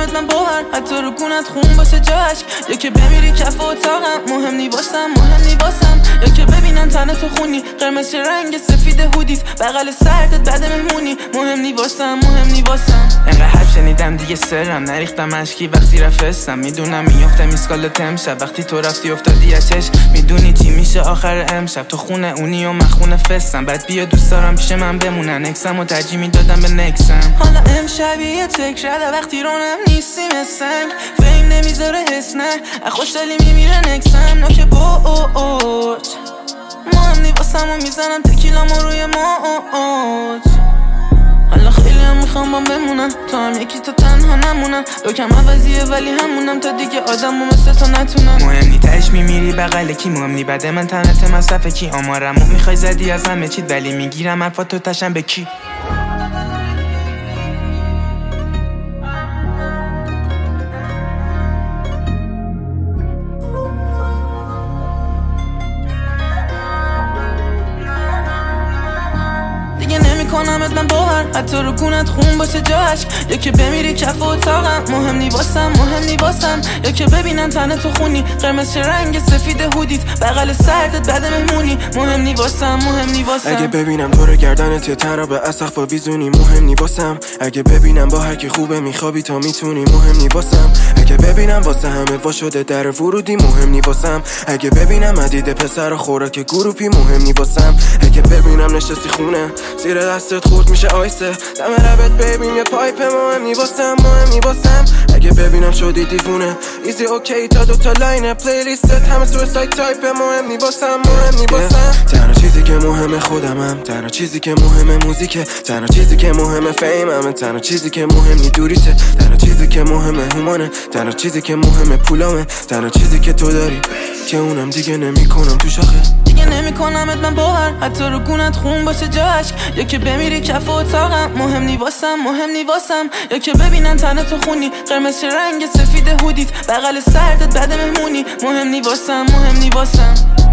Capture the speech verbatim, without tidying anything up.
کنمت من باور حتی رو گونت خون باشه جاش، یا که بمیری کف اتاقم مهم نی واسم مهم نی واسم، یا که ببینن تنه تو خونی قرمز چه رنگ سفید هودیت بغل سرتت بعد مهمونی مهم نی واسم مهم نی واسم. انقدر حرف شنیدم دیگه سرم نریختم اشکی وقتی رفستم، میدونم میافتم اسکالت امشب وقتی تو رفتی افتادی از چشم، میدونی چی میشه آخر امشب تو خونه اونی و من خونه فستم، بعد بیا دوست دارم پیش من بمونن اکسم و ترجیح میدادم به نکسم. حالا امشب یه تکرده وقتی رونم نیستی مثنگ فیم نمیذاره حس نه خوشدلی میمیره نکسم نوک باج مهم نی واسم و میزنم تکیلامو روی موج. حالا خیلی هم میخوام با بمونم تو هم یکی تا تنها نمونم، لوکم عوضیه ولی همونم تا دیگه آدم و مثل تو نتونم. مهم نی تهش میمیری بغل کی، مهم نی بعد من تنت مصرف کی، آمارمو میخوای زدی از همه چی ولی میگیرم حرفاتو تشم به کی. کنمت من باور حتی رو گونت خون باشه جاش، یا که بمیری کف اتاقم مهم نی واسم مهم نی واسم، یا که ببینن تنه تو خونی قرمز چه رنگ سفید هودیت بغل سرتت بعد مهمونی مهم نی واسم مهم نی واسم. اگه ببینم دور گردنت یا تن را به اسقف ویزونی مهم نی واسم، اگه ببینم با هر کی خوبه میخوابی تا میتونی مهم نی واسم، اگه ببینم واسه همه وا شده در ورودی مهم نی واسم، اگه ببینم مدید پسر و خوراک گروپی مهم نی واسم، اگه ببینم نشستی خونه زیر دستت خورد میشه آیسه دم لبت ببین یه پایپ مهم نی واسم مهم نی واسم، اگه ببینم شدی دیوونه ایزی اوکی تا دوتا لاین پلیلیستت همه سویساید تایپ مهم نی واسم مهم نی واسم. تنها چیزی که مهمه خودمم، تنها چیزی که مهمه موزیکه، تنها چیزی که مهمه فیمم، تنها چیزی که مهم نی دوریته، تنها چیزی که مهمه هومانه، تنها چیزی که مهمه پولامه، تنها چیزی که تو داری که اونم دیگه نمیکنم تو شاخه دیگه نمیکنمت من باور حتی رو گونت خون باشه جاش، یا که بمیری کف اتاقم مهم نی واسم مهم نی واسم، یا که ببینن تنه تو خونی قرمز چه رنگ سفید هودیت بغل سرتت بعد مهمونی مهم نی واسم مهم نی واسم.